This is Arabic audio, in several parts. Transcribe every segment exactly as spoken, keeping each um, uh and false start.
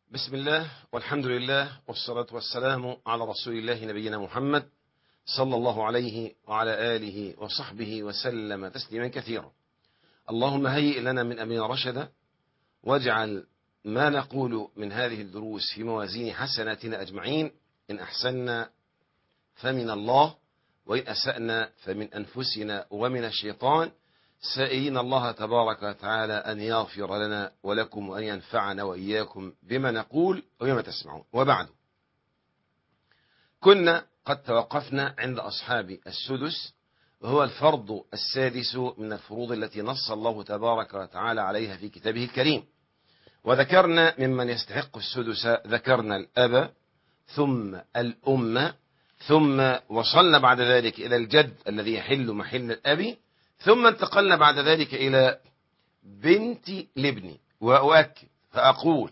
بسم الله والحمد لله والصلاة والسلام على رسول الله نبينا محمد صلى الله عليه وعلى آله وصحبه وسلم تسليما كثيرا. اللهم هيئ لنا من أمرنا رشدا، واجعل ما نقول من هذه الدروس في موازين حسناتنا أجمعين، إن أحسننا فمن الله، وإن أسأنا فمن أنفسنا ومن الشيطان، سائلين الله تبارك وتعالى أن يغفر لنا ولكم وأن ينفعنا وإياكم بما نقول وبما تسمعون. وبعد، كنا قد توقفنا عند أصحاب السدس، وهو الفرض السادس من الفروض التي نص الله تبارك وتعالى عليها في كتابه الكريم. وذكرنا ممن يستحق السدس، ذكرنا الأب ثم الأم، ثم وصلنا بعد ذلك إلى الجد الذي يحل محل الأب، ثم انتقلنا بعد ذلك إلى بنت الابن. وأؤكد فأقول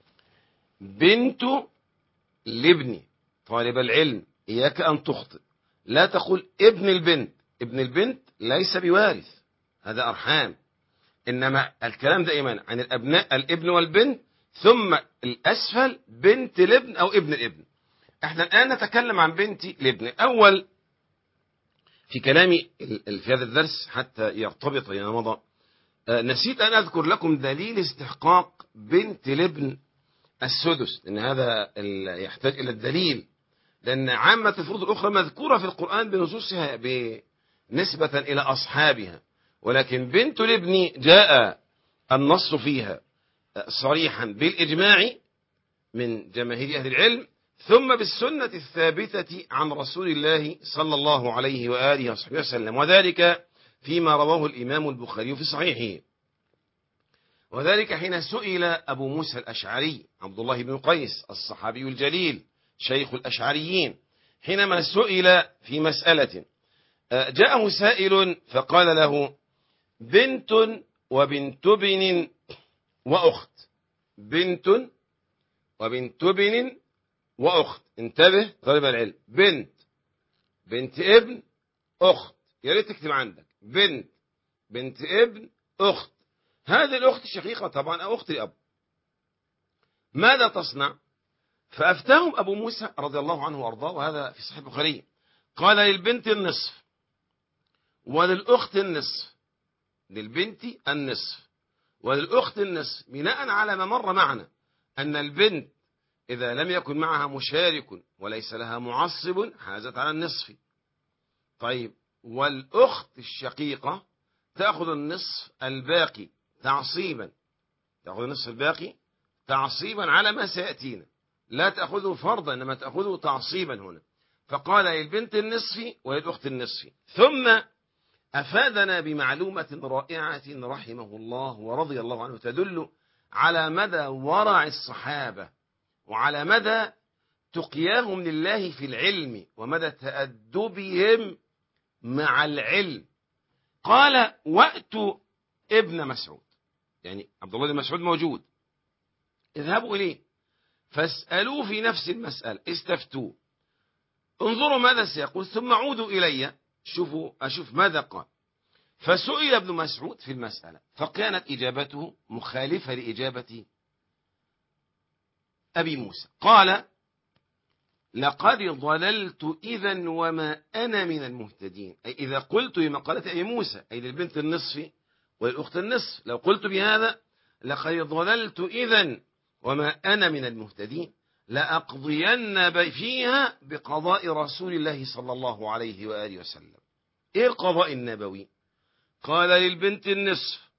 بنت الابن. طالب العلم إياك أن تخطئ، لا تقول ابن البنت. ابن البنت ليس بوارث، هذا أرحام، إنما الكلام دائما عن الأبناء الابن والبنت، ثم الأسفل بنت الابن أو ابن الابن. احنا الآن نتكلم عن بنت الابن. الأول في كلامي في هذا الدرس حتى يرتبط يا مضى، نسيت أن أذكر لكم دليل استحقاق بنت الابن السدس، لأن هذا يحتاج إلى الدليل، لأن عامة الفروض الأخرى مذكورة في القرآن بنصوصها بنسبة إلى أصحابها، ولكن بنت الابن جاء النص فيها صريحا بالإجماع من جماهير أهل العلم، ثم بالسنة الثابتة عن رسول الله صلى الله عليه وآله وصحبه وسلم، وذلك فيما رواه الإمام البخاري في صحيحه. وذلك حين سئل أبو موسى الأشعري عبد الله بن قيس الصحابي الجليل شيخ الأشعريين، حينما سئل في مسألة، جاءه سائل فقال له بنت وبنت ابن وأخت. بنت وبنت ابن وأخت. انتبه طالب العلم، بنت بنت ابن أخت، يا ريت تكتب عندك بنت بنت ابن أخت. هذه الأخت الشقيقة طبعا أو أخت الأب، ماذا تصنع؟ فأفتاهم أبو موسى رضي الله عنه وأرضاه، وهذا في صحيح البخاري، قال للبنت النصف وللأخت النصف. للبنت النصف وللأخت النصف، بناء على ما مر معنا أن البنت إذا لم يكن معها مشارك وليس لها معصب حازت على النصف. طيب، والأخت الشقيقة تأخذ النصف الباقي تعصيبا، تأخذ النصف الباقي تعصيبا على ما سيأتينا، لا تأخذه فرضا إنما تأخذه تعصيبا هنا. فقال للبنت النصف وللأخت النصف، ثم أفادنا بمعلومة رائعة رحمه الله ورضي الله عنه، تدل على مدى ورع الصحابة وعلى مدى تقياهم لله في العلم ومدى تأدبهم مع العلم. قال وأتوا ابن مسعود، يعني عبد الله بن مسعود موجود، اذهبوا إليه فاسألوه في نفس المسألة، استفتوه، انظروا ماذا سيقول، ثم عودوا إلي شوفوا أشوف ماذا قال. فسئل ابن مسعود في المسألة، فكانت إجابته مخالفة لإجابة أبي موسى. قال لقد ضللت إذا وما أنا من المهتدين، أي إذا قلت بما قالت أبي موسى أي للبنت النصف والأخت النصف، لو قلت بهذا لقد ضللت إذا وما أنا من المهتدين، لأقضين فيها بقضاء رسول الله صلى الله عليه وآله وسلم. إيه القضاء النبوي؟ قال للبنت النصف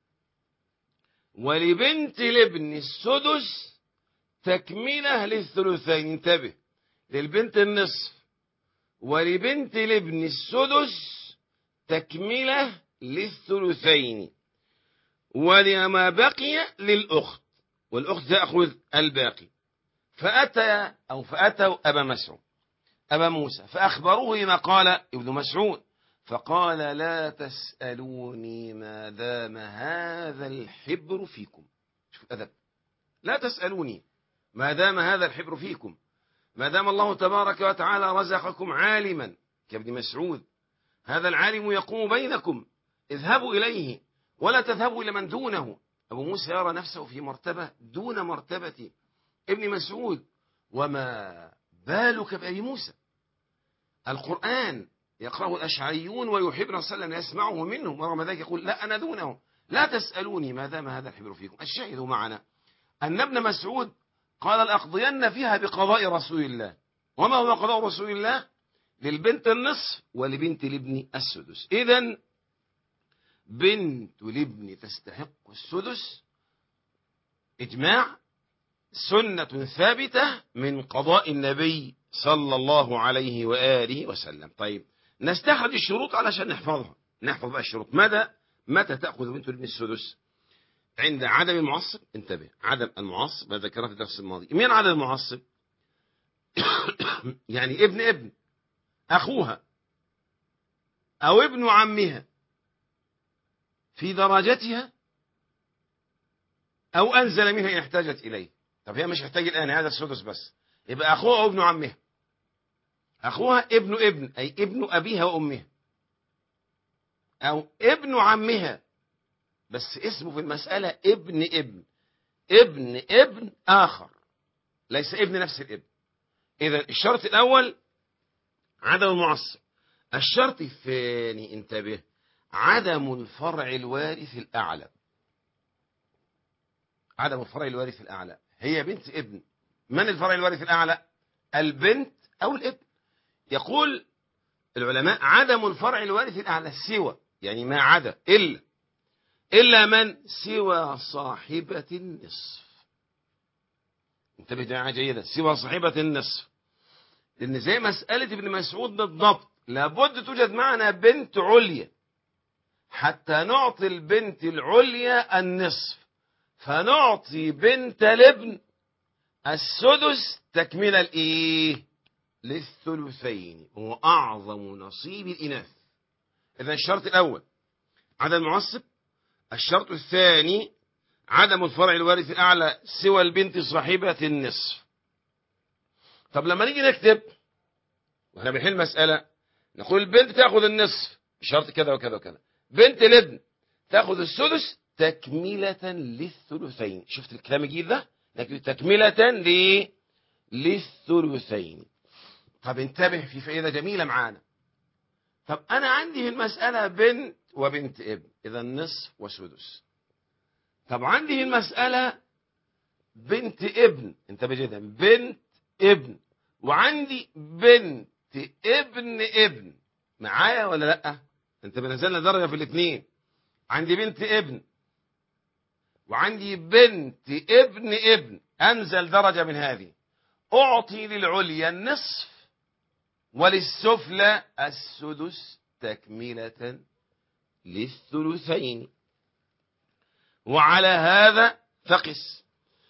ولبنت الابن السدس تكملة للثلثين. انتبه، للبنت النصف ولبنت الابن السدس تكملة للثلثين، ولما بقي للأخت، والأخت تأخذ الباقي. فأتى أو فأتوا أبا مسعود أبا موسى فأخبروه ما قال ابن مسعود، فقال لا تسألوني ما دام هذا الحبر فيكم. شوف الأدب، لا تسألوني ما دام هذا الحبر فيكم، ما دام الله تبارك وتعالى رزقكم عالما كابن مسعود، هذا العالم يقوم بينكم، اذهبوا إليه ولا تذهبوا إلى من دونه. أبو موسى يرى نفسه في مرتبة دون مرتبة ابن مسعود. وما بالك بأبي موسى؟ القرآن يقرأه الأشعريون ويحب الرسول صلى الله عليه وسلم يسمعه منهم، ورغم ذلك يقول لا أنا دونه، لا تسألوني ما دام هذا الحبر فيكم. الشاهد معنا أن ابن مسعود قال لأقضين فيها بقضاء رسول الله. وما هو قضاء رسول الله؟ للبنت النصف ولبنت الابن السدس. إذن بنت الابن تستحق السدس إجماع، سنة ثابتة من قضاء النبي صلى الله عليه وآله وسلم. طيب نستخرج الشروط علشان نحفظها. نحفظ بقى الشروط. مدى متى تأخذ بنت الابن السدس؟ عند عدم المعصب. انتبه، عدم المعصب ما ذكرها في الدرس الماضي. مين عدم المعصب؟ يعني ابن ابن أخوها أو ابن عمها في درجتها أو أنزل منها إن احتاجت إليه. طب هي مش محتاج الآن، هذا السدس بس، يبقى أخوها أو ابن عمها. أخوها ابن ابن أي ابن أبيها وأمها، أو ابن عمها بس اسمه في المسألة ابن ابن ابن ابن آخر ليس ابن نفس الابن. إذا الشرط الأول عدم المعصب. الشرط الثاني انتبه، عدم الفرع الوارث الأعلى. عدم الفرع الوارث الأعلى، هي بنت ابن، من الفرع الوارث الأعلى؟ البنت أو الابن. يقول العلماء عدم الفرع الوارث الأعلى سوى، يعني ما عدا، إلا إلا من سوى صاحبة النصف. انتبه دعاء جيدة، سوى صاحبة النصف، لأن زي مسألة ابن مسعود بالضبط لابد توجد معنا بنت عليا حتى نعطي البنت العليا النصف، فنعطي بنت الابن السدس تكملة الإيه؟ للثلثين، هو أعظم نصيب الإناث. إذا الشرط الأول عدم المعصب. الشرط الثاني عدم الفرع الوارث الأعلى سوى البنت صاحبة النصف. طب لما نيجي نكتب واحنا بنحل مسألة نقول البنت تأخذ النصف بشرط كذا وكذا وكذا، بنت الابن تأخذ السدس تكملة للثلثين. شفت الكلام الجديد ده؟ تكملة ليه؟ للثلثين. طب انتبه في فائدة جميلة معانا. طب أنا عندي في المسألة بنت وبنت ابن، إذا نصف وسدس. طب عندي في المسألة بنت ابن، انتبه جدا، بنت ابن، وعندي بنت ابن ابن، معايا ولا لأ؟ انت بنزلنا درجة في الاثنين. عندي بنت ابن وعندي بنت ابن ابن، أنزل درجة من هذه. أعطي للعليا النصف وللسفلى السدس تكملة للثلثين. وعلى هذا فقس.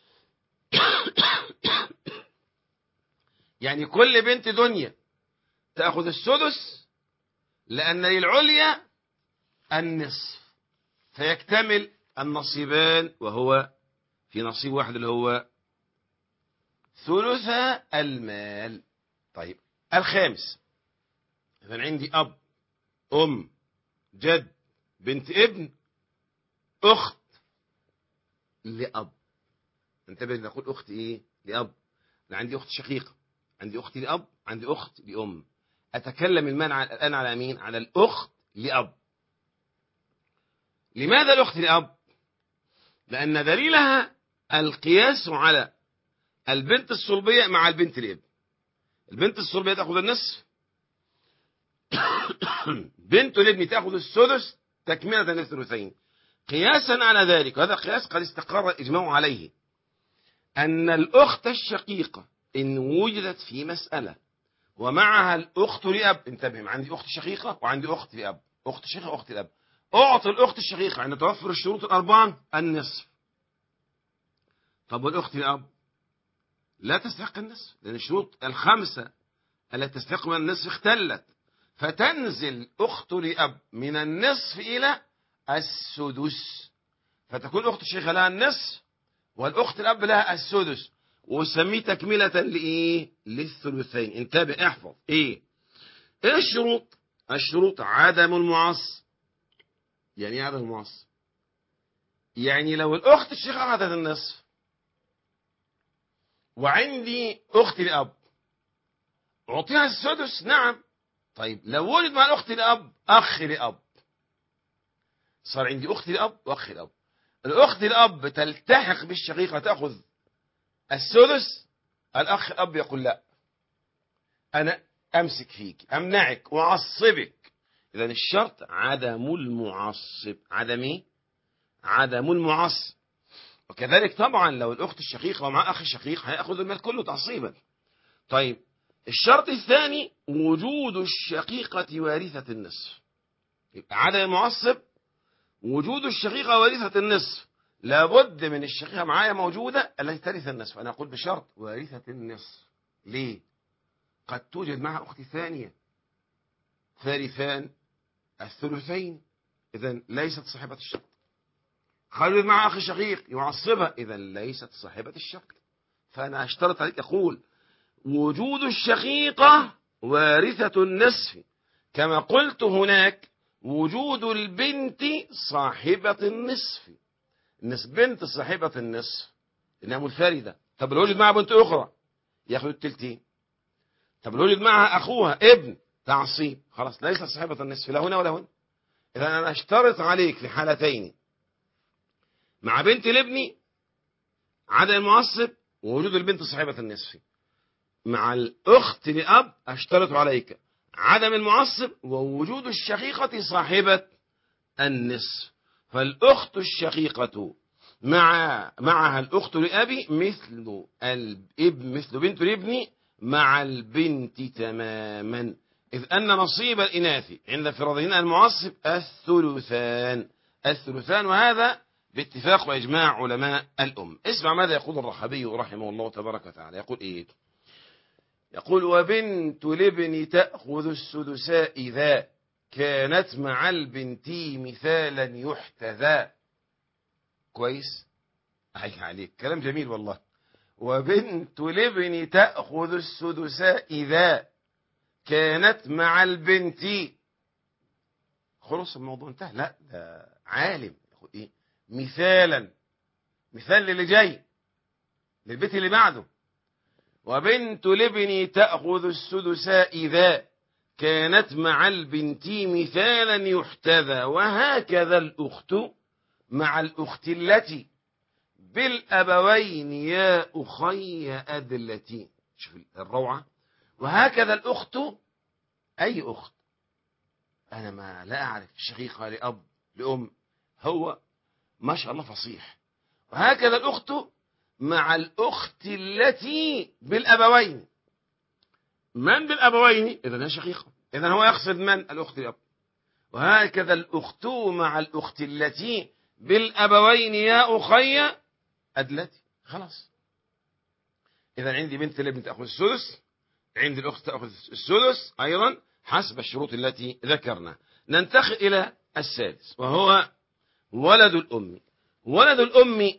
يعني كل بنت دنيا تأخذ السدس لأن للعليا النصف، فيكتمل النصيبان، وهو في نصيب واحد اللي هو ثلث المال. طيب الخامس، إذن عندي أب أم جد بنت ابن أخت لأب. انتبه نقول أخت إيه؟ لأب. أنا عندي أخت شقيقة، عندي أختي لأب، عندي أخت لأم. أتكلم المانع الآن على مين؟ على الأخت لأب. لماذا الأخت لأب؟ لأن دليلها القياس على البنت الصلبية مع البنت الابن. البنت الصلبية تأخذ النصف، بنت الابن تأخذ السدس تكملة للثلثين. قياسا على ذلك، وهذا قياس قد استقر الإجماع عليه، أن الأخت الشقيقة إن وجدت في مسألة ومعها الأخت لأب، انتبه، عندي أخت شقيقة وعندي أخت لأب، أخت شقيقة وأخت لأب، أعطي الأخت الشقيقة عند توفر الشروط الأربعة النصف. طب والأخت لأب لا تستحق النصف، لأن الشروط الخمسة التي تستحق من النصف اختلت، فتنزل أخت لأب من النصف إلى السدس، فتكون أخت الشقيقة لها النصف والأخت الأب لها السدس، وسميه تكملة لإيه؟ للثلثين. انتبه احفظ إيه؟ إيه الشروط؟ الشروط عدم المعص. يعني ايه عدم المعص؟ يعني لو الأخت الشقيقة أخذت النصف وعندي أختي لأب، أعطيها السدس؟ نعم. طيب لو وجد مع الأخت لأب أخ لأب، صار عندي أختي لأب وأخ لأب. الأخت لأب تلتحق بالشقيقة تأخذ السدس، الأخ الأب يقول لا، أنا أمسك فيك، أمنعك وأعصبك. إذا الشرط عدم المعصب. عدم إيه؟ عدم المعصب. وكذلك طبعا لو الأخت الشقيقة ومع أخ الشقيق هيأخذ المال كله تعصيبا. طيب الشرط الثاني وجود الشقيقة وارثة النصف. يبقى عدم المعصب وجود الشقيقة وارثة النصف، لابد من الشقيقة معايا موجودة التي ترث النصف. أنا أقول بشرط وارثة النصف. ليه؟ قد توجد معها أختي ثانية ثالثان الثلثين، إذا ليست صاحبة الشرط. خالد مع أخي شقيق يعصبها، إذا ليست صاحبة الشرط. فأنا أشترط عليك أقول وجود الشقيقة وارثة النصف، كما قلت هناك وجود البنت صاحبة النصف. النصف بنت صاحبة النصف إنها منفردة. طب لو وجد معها بنت أخرى ياخذ التلتين. طب لو وجد معها أخوها ابن تعصيب، خلاص ليست صاحبة النصف لا هنا ولا هنا. إذا أنا أشترط عليك في حالتين مع بنت الابن عدم المعصب ووجود البنت صاحبة النصف، مع الأخت لأب أشترط عليك عدم المعصب ووجود الشقيقة صاحبة النصف. فالأخت الشقيقة مع معها الأخت لأبي مثل الاب مثل بنت الابن مع البنت تماما، إذ أن نصيب الإناث عند فرضهن المعصب الثلثان الثلثان وهذا باتفاق وإجماع علماء الأم. اسمع ماذا يقول الرحبي رحمه الله تبارك وتعالى. يقول إيه؟ يقول وبنت الابن تأخذ السدساء إذا كانت مع البنت مثالا يحتذى. كويس؟ أحيك عليك، كلام جميل والله. وبنت الابن تأخذ السدساء إذا كانت مع البنت. خلص الموضوع انتهى؟ لا، ده عالم. يقول إيه؟ مثالا، مثال للي جاي للبيت اللي بعده. وبنت الابن تأخذ السدساء إذا كانت مع البنت مثالا يحتذى، وهكذا الأخت مع الأخت التي بالأبوين يا أخي أدلتي. شوف الروعة. وهكذا الأخت، أي أخت؟ أنا ما لا أعرف شقيقة لأب لأم، هو ما شاء الله فصيح. وهكذا الأخت مع الأخت التي بالأبوين. من بالأبوين؟ إذا هي شقيقة، إذا هو يقصد من؟ الأخت لأب. وهكذا الأخت مع الأخت التي بالأبوين يا أخي أدلتي. خلاص. إذا عندي بنت الابن تأخذ السدس، عندي الأخت تأخذ السدس أيضا حسب الشروط التي ذكرنا. ننتقل إلى السادس وهو ولد الأم. ولد الأم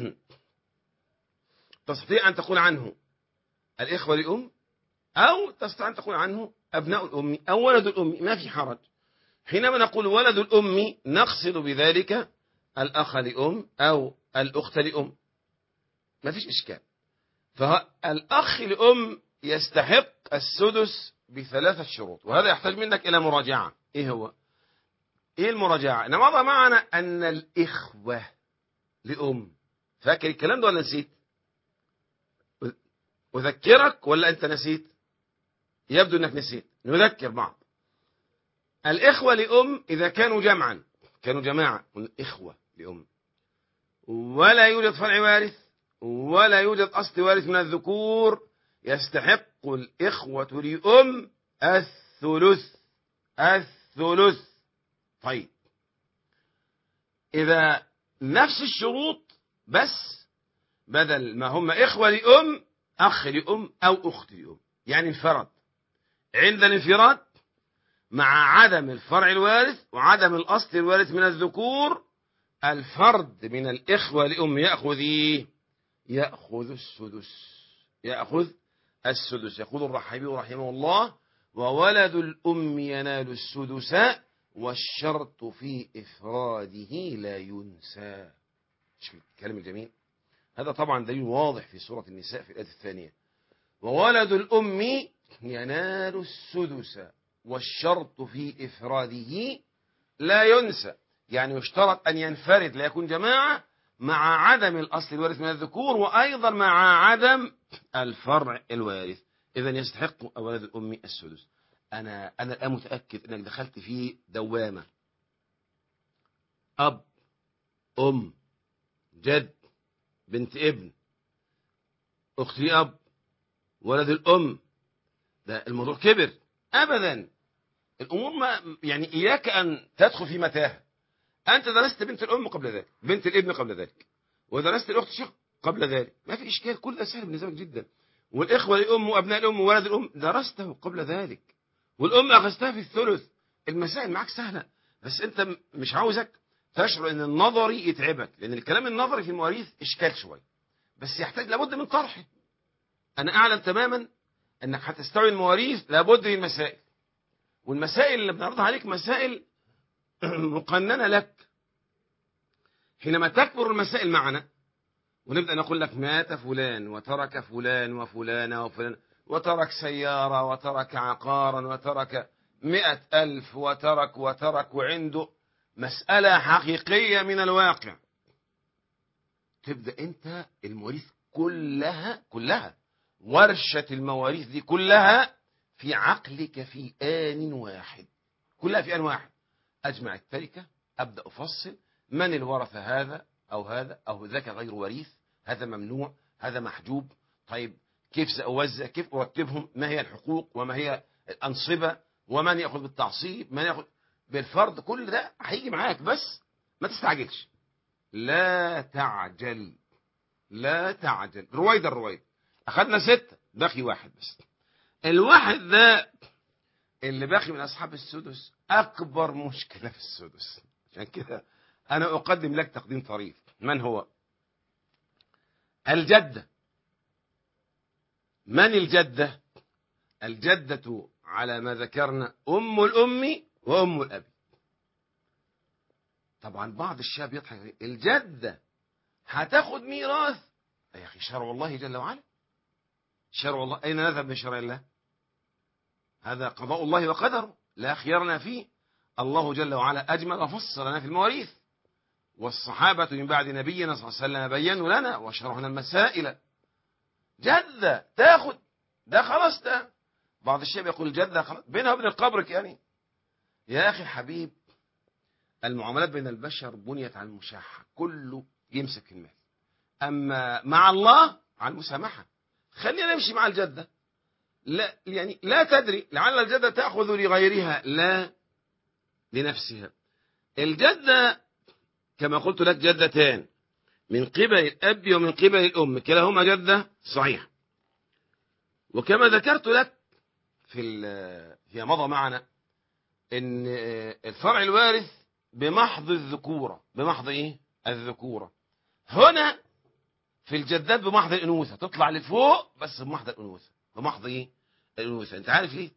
تستطيع أن تقول عنه الإخوة لأم، أو تستطيع أن تقول عنه أبناء الأم أو ولد الأم، ما في حرج. حينما نقول ولد الأم نقصد بذلك الأخ لأم أو الأخت لأم، ما فيش إشكال. فالأخ لأم يستحق السدس بثلاثة شروط، وهذا يحتاج منك إلى مراجعة. إيه هو؟ إيه المراجعة؟ إن مضى معنا أن الإخوة لأم، فاكر الكلام ده ولا نسيت؟ أذكرك ولا أنت نسيت؟ يبدو أنك نسيت. نذكر بعض. الإخوة لأم إذا كانوا جمعا، كانوا جماعة إخوة لأم، ولا يوجد فرع وارث ولا يوجد أصل وارث من الذكور، يستحق الإخوة لأم الثلث. الثلث. طيب إذا نفس الشروط بس بدل ما هم إخوة لأم أخ لأم أو أخت لأم، يعني انفرد. عند الانفراد مع عدم الفرع الوارث وعدم الأصل الوارث من الذكور، الفرد من الإخوة لأم يأخذ إيه؟ يأخذ السدس. يأخذ السدس. يقول الرحبي رحمه الله وولد الأم ينال السدس والشرط في إفراده لا ينسى. شوف الكلام الجميل. هذا طبعا دليل واضح في سورة النساء في الآية الثانية. وولد الأم ينال السدس والشرط في إفراده لا ينسى، يعني يشترط أن ينفرد لا يكون جماعة مع عدم الأصل الوارث من الذكور، وأيضا مع عدم الفرع الوارث. إذن يستحق ولد الأم السدس. أنا أنا الآن متأكد أنك دخلت في دوامة أب أم جد بنت ابن أخت أب ولد الأم. ده الموضوع كبر. أبدا الأمور ما يعني إياك أن تدخل في متاهة. أنت درست بنت الأم قبل ذلك، بنت الابن قبل ذلك، ودرست الأخت الشق قبل ذلك، ما في إشكال، كل ده سهل بالنسبة لك جدا. والإخوة الأم وأبناء الأم وولد الأم درسته قبل ذلك، والأم أخذتها في الثلث. المسائل معك سهلة، بس أنت مش عاوزك تشعر أن النظري يتعبك، لأن الكلام النظري في المواريث إشكال شوية، بس يحتاج لابد من طرحه. أنا أعلم تماما أنك هتستوعب المواريث لابد من مسائل، والمسائل اللي بنعرضها عليك مسائل مقننة لك. حينما تكبر المسائل معنا ونبدأ نقول لك مات فلان وترك فلان وفلانة وفلان، وترك سيارة وترك عقارا وترك مئة ألف وترك وترك وعنده مسألة حقيقية من الواقع، تبدأ أنت المواريث كلها كلها ورشة المواريث دي كلها في عقلك في آن واحد، كلها في آن واحد. أجمع التركة، أبدأ أفصل من الورثة، هذا أو هذا أو ذاك غير وريث، هذا ممنوع، هذا محجوب. طيب كيف سأوزع، كيف أرتبهم، ما هي الحقوق وما هي الأنصبة، ومن يأخذ بالتعصيب من يأخذ بالفرض، كل ده هيجي معاك، بس ما تستعجلش. لا تعجل لا تعجل، رويدا رويدا. أخذنا ستة، باقي واحد بس. الواحد ده اللي باقي من أصحاب السدس أكبر مشكلة في السدس، عشان كده أنا أقدم لك تقديم طريف. من هو؟ الجدة. من الجدة؟ الجدة على ما ذكرنا أم الأم وأم الأب. طبعا بعض الشاب يضحك، الجدة هتاخد ميراث؟ يا أخي شرع الله جل وعلا، شرع الله أين نذهب من شرع الله؟ هذا قضاء الله وقدره لا خيارنا فيه. الله جل وعلا أجمل وفصل لنا في المواريث، والصحابة من بعد نبينا صلى الله عليه وسلم بينوا لنا وشرحنا المسائل. جدة تاخد ده خلاص، ده بعض الشباب يقول جدة خلاص بينها وبين القبر يعني. يا أخي حبيب، المعاملات بين البشر بنيت على المشاحة، كله يمسك في المال. أما مع الله على المسامحة. خلينا نمشي مع الجدة، لا يعني لا تدري لعل الجدة تأخذ لغيرها لا لنفسها. الجدة كما قلت لك جدتان، من قبل الأب ومن قبل الأم، كلاهما جدة صحيح. وكما ذكرت لك في فيما مضى معنا ان الفرع الوارث بمحض الذكورة، بمحض ايه الذكورة. هنا في الجدات بمحض الأنوثة، تطلع لفوق بس بمحض الأنوثة، بمحض ايه الأنوثة. انت عارف ليه؟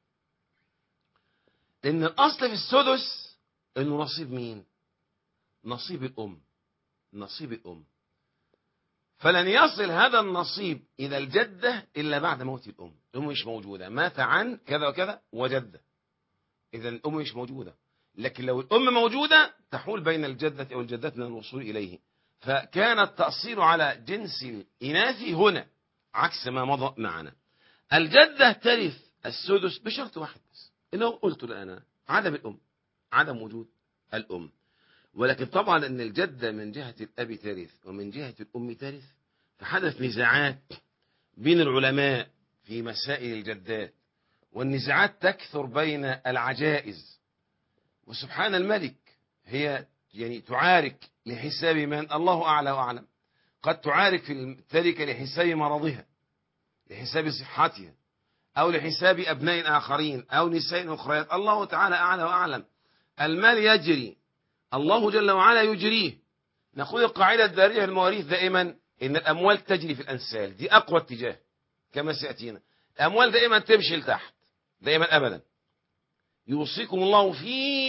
لأن الأصل في السدس انه نصيب مين؟ نصيب الأم، نصيب الأم. فلن يصل هذا النصيب إلى الجدة إلا بعد موت الأم. الأم مش موجودة، مات عن كذا وكذا وجدة، إذا الأم مش موجودة. لكن لو الأم موجودة تحول بين الجدة أو الجدات من الوصول إليه. فكان التأصيل على جنس الإناث هنا عكس ما مضى معنا. الجدة ترث السدس بشرط واحد بس، إنه قلت الآن عدم الأم، عدم وجود الأم. ولكن طبعا أن الجدة من جهة الأب ترث ومن جهة الأم ترث، فحدث نزاعات بين العلماء في مسائل الجدات، والنزاعات تكثر بين العجائز. وسبحان الملك، هي يعني تعارك لحساب من الله أعلى وأعلم. قد تعارك في التركة لحساب مرضها، لحساب صحتها، أو لحساب أبناء آخرين أو نساء أخريات، الله تعالى أعلى وأعلم. المال يجري، الله جل وعلا يجريه. نقول القاعدة الدارجة في المواريث دائما إن الأموال تجري في الأنسال، دي أقوى اتجاه كما سيأتينا. الأموال دائما تمشي لتحت، دائما أبدا. يوصيكم الله في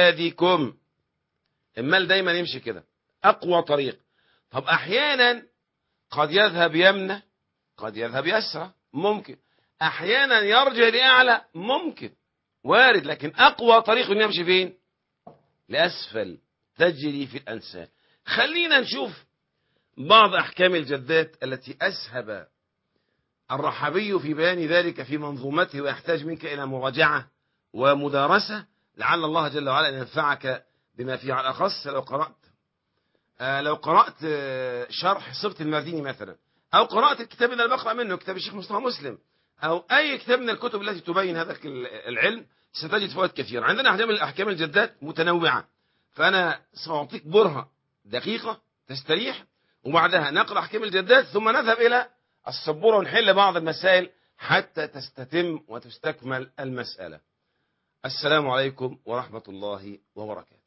أولادكم، المال دايما يمشي كده، أقوى طريق. طب أحيانا قد يذهب يمنى، قد يذهب يسرى، ممكن. أحيانا يرجع لأعلى، ممكن، وارد. لكن أقوى طريق إنه يمشي فين؟ لأسفل، تجري في الأنساب. خلينا نشوف بعض أحكام الجدات التي أسهب الرحبي في بيان ذلك في منظومته، ويحتاج منك إلى مراجعة ومدارسة، لعل الله جل وعلا أن ينفعك بما فيه. على الأخص لو قرأت آه لو قرأت آه شرح صبت المرديني مثلا، أو قرأت الكتاب اللي أنا بقرأ منه، كتاب الشيخ مصطفى مسلم، أو أي كتاب من الكتب التي تبين هذا العلم، ستجد فوائد كثيرة. عندنا أحكام الأحكام الجدات متنوعة، فأنا سأعطيك برهة دقيقة تستريح، وبعدها نقرأ أحكام الجدات، ثم نذهب إلى السبورة ونحل بعض المسائل حتى تستتم وتستكمل المسألة. السلام عليكم ورحمة الله وبركاته.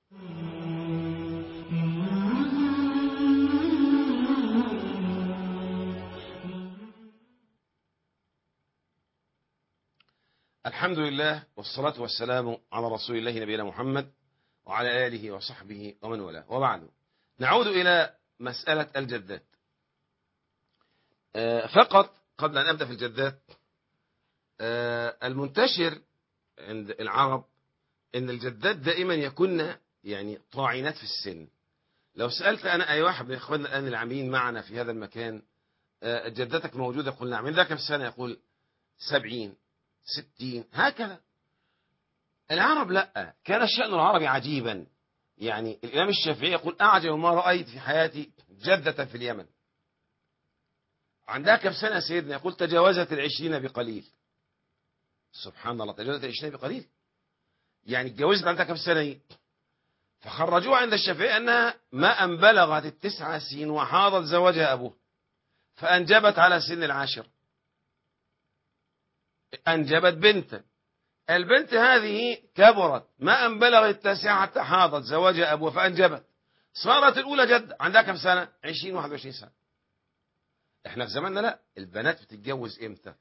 الحمد لله والصلاة والسلام على رسول الله نبينا محمد وعلى آله وصحبه ومن والاه، وبعد. نعود إلى مسألة الجدات. فقط قبل أن أبدأ في الجدات، المنتشر عند العرب أن الجدات دائما يكون يعني طاعنات في السن. لو سألت أنا أي واحد من إخواننا الآن العاملين معنا في هذا المكان، جدتك موجودة؟ يقول نعم. من ذاك كم سنة؟ يقول سبعين ستين هكذا. العرب لا، كان الشأن العربي عجيبا. يعني الإمام الشافعي يقول أعجب ما رأيت في حياتي جدة في اليمن. عندها كم سنة سيدنا؟ يقول تجاوزت العشرين بقليل. سبحان الله، تجاوزت العشرين بقليل، يعني اتجوزت عندها كم سنة؟ فخرجوها عند الشافعي أنها ما أن بلغت التسع سنين وحاضت زوجها أبوه، فأنجبت على سن العاشر، أنجبت بنتا. البنت هذه كبرت، ما أن بلغت التاسعة حتى حاضت زوجها أبوه فأنجبت، صارت الأولى جد. عندها كم سنة؟ عشرين واحد وعشرين سنة. احنا في زماننا لا، البنات بتتجوز امتى؟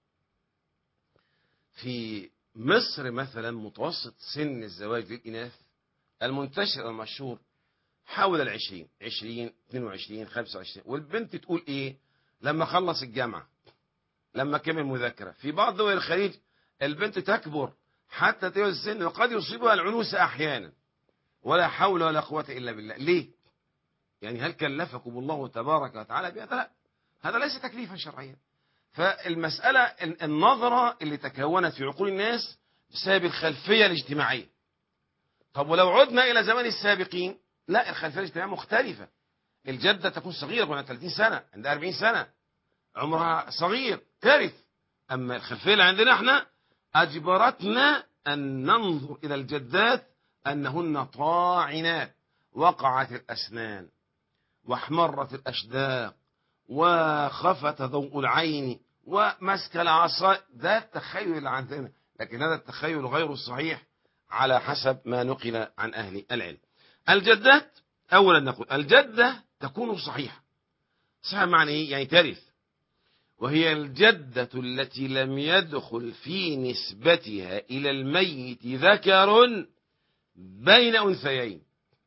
في مصر مثلا متوسط سن الزواج للإناث المنتشر المشهور حول العشرين، عشرين، اثنين وعشرين، خمسة وعشرين. والبنت تقول ايه؟ لما خلص الجامعة، لما كمل مذاكرة. في بعض دول الخليج البنت تكبر حتى تجاوز السن، وقد يصيبها العنوسة أحيانا، ولا حول ولا قوة إلا بالله. ليه؟ يعني هل كلفكم الله تبارك وتعالى بهذا؟ لا، هذا ليس تكليفا شرعيا. فالمسألة النظرة اللي تكونت في عقول الناس بسبب الخلفية الاجتماعية. طب ولو عدنا إلى زمان السابقين، لا، الخلفية الاجتماعية مختلفة. الجدة تكون صغيرة، كنا ثلاثين سنة، عندها أربعين سنة، عمرها صغير، ترث. أما الخلفية اللي عندنا احنا أجبرتنا أن ننظر إلى الجدات أنهن طاعنات، وقعت الأسنان واحمرت الأشداق وخفت ضوء العين ومسك العصا. ده التخيل اللي عندنا، لكن هذا التخيل غير الصحيح على حسب ما نقل عن أهل العلم. الجدات أولا نقول الجدة تكون صحيحة. صحيحة معنى إيه؟ يعني ترث. وهي الجدة التي لم يدخل في نسبتها إلى الميت ذكر بين أنثيين.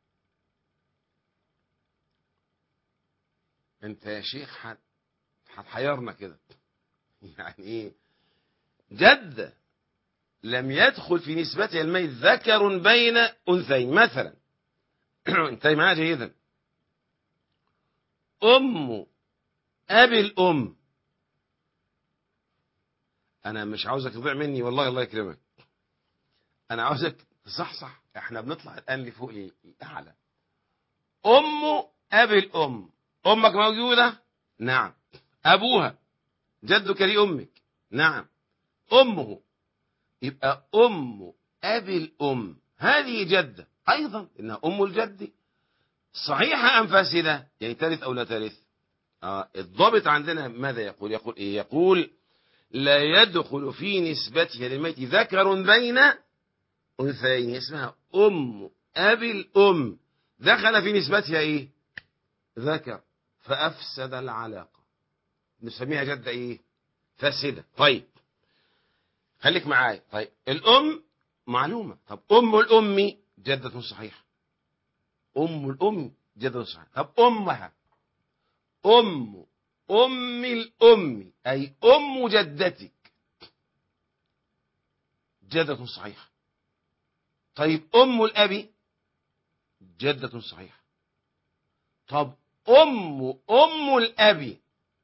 أنت يا شيخ هتحيرنا كده. يعني إيه جدة لم يدخل في نسبتها الميت ذكر بين أنثيين؟ مثلا انتهي معايا جيدا، أم أبي الأم. أنا مش عاوزك تضيع مني والله، الله يكرمك، أنا عاوزك تصحصح. إحنا بنطلع الآن لفوق الأعلى. أم أبي الأم، أمك موجودة؟ نعم. أبوها جدك لأمك؟ نعم. أمه، يبقى أم أبي الأم هذه جدة أيضا، إنها أم الجد. صحيحة أم فاسدة؟ يعني ترث أو لا ترث؟ آه الضابط عندنا ماذا يقول؟ يقول إيه؟ يقول لا يدخل في نسبتها للميت ذكر بين أنثيين. اسمها أم أبي الأم، دخل في نسبتها إيه؟ ذكر، فأفسد العلاقة، نسميها جدة إيه؟ فاسدة. طيب خليك معايا. طيب الأم معلومة. طب أم الأم جدة صحيحة، أم الأم جدة صحيحة. طب أمها، أم أم الأم أي أم جدتك جدة صحيحة. طيب أم الأب جدة صحيحة. طب أم أم الأب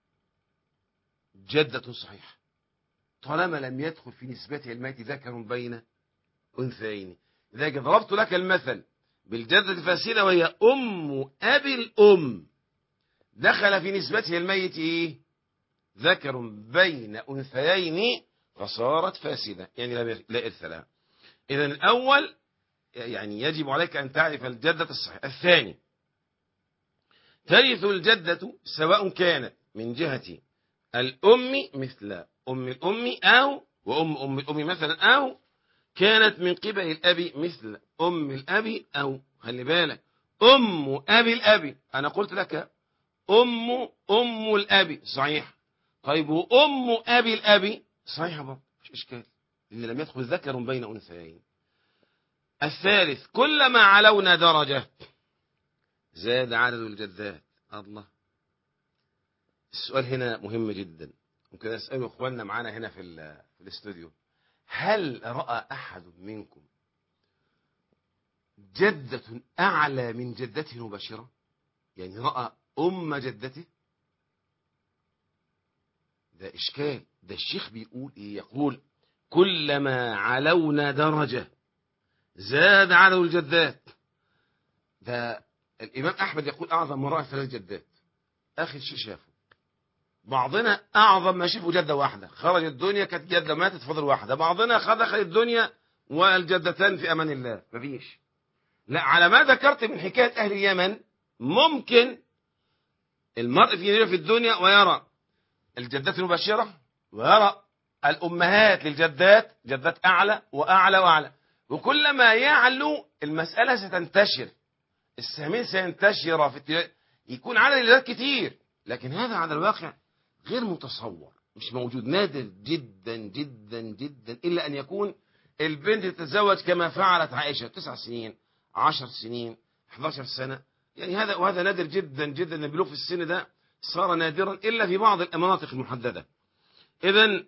جدة صحيحة طالما لم يدخل في نسبته الميت ذكر بين أنثيين. إذا ضربت لك المثل بالجدة الفاسدة وهي أم أبي الأم دخل في نسبته الميت إيه؟ ذكر بين أنثيين فصارت فاسدة يعني لا إرث لها. إذا الأول يعني يجب عليك أن تعرف الجدة الصحيحة. الثاني ترث الجدة سواء كانت من جهة الأم مثل أم الأم أو وأم أم الأم مثلا أو كانت من قبل الأب مثل أم الأب أو خلي بالك أم أبي الأب أنا قلت لك أم أم الأب صحيح. طيب وأم أبي الأب صحيح برضه مش إشكال اللي لم يدخل ذكر بين أنثيين. الثالث كلما علونا درجة زاد عدد الجدات. الله السؤال هنا مهم جدا ممكن أسأله أخواننا معانا هنا في, في الاستوديو. هل رأى أحد منكم جدة أعلى من جدته مباشرة يعني رأى أم جدته؟ ده إشكال. ده الشيخ بيقول إيه؟ يقول كلما علونا درجة زاد عدد الجدات. ده الإمام أحمد يقول أعظم مرأة ثلاث جدات. آخر شيء شافه بعضنا أعظم ما شافه جدة واحدة خرج الدنيا كانت جدة ماتت فضل واحدة. بعضنا دخل الدنيا والجدتان في أمان الله مفيش. لا على ما ذكرت من حكاية أهل اليمن ممكن المرء في في الدنيا ويرى الجدات المباشرة ويرى الأمهات للجدات جدات أعلى وأعلى وأعلى. وكلما يعلو المسألة ستنتشر السهمين سينتشر في التل... يكون عدد الجدات كتير لكن هذا على الواقع غير متصور مش موجود نادر جدا جدا جدا إلا أن يكون البنت تتزوج كما فعلت عائشة تسع سنين عشر سنين أحد عشر سنة يعني هذا وهذا نادر جدا جدا أن البلوغ في السن ده صار نادرا إلا في بعض المناطق المحددة. إذن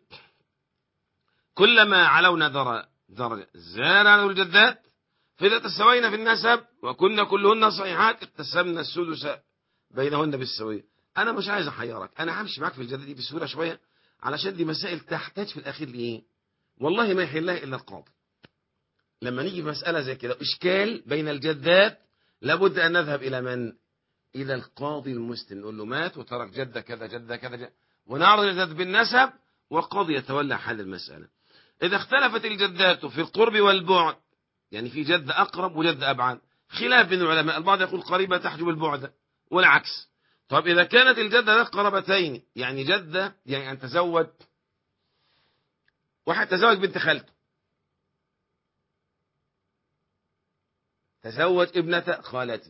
كلما علونا درجة زاد عدد الجدات فإذا تسوينا في النسب وكنا كلهن صحيحات اقتسمنا السدس بينهن بالسوية. أنا مش عايز أحيرك أنا همشي معاك في الجدة دي بسهولة شوية علشان دي مسائل تحتاج في الأخير لإيه والله ما يحلها إلا القاضي. لما نيجي في مسألة زي كده إشكال بين الجدات لابد أن نذهب إلى من إلى القاضي المسلم نقول له مات وترك جدة كذا جدة كذا جدة ونعرض الجدات بالنسب والقاضي يتولى حل المسألة. إذا اختلفت الجدات في القرب والبعد يعني في جدة أقرب وجدة أبعد خلاف بين العلماء البعض يقول قريبة تحجب البعد والعكس. طب إذا كانت الجدة ذات قرابتين يعني جدة يعني أن تزوج واحد تزوج بنت خالته تزوج ابنة خالته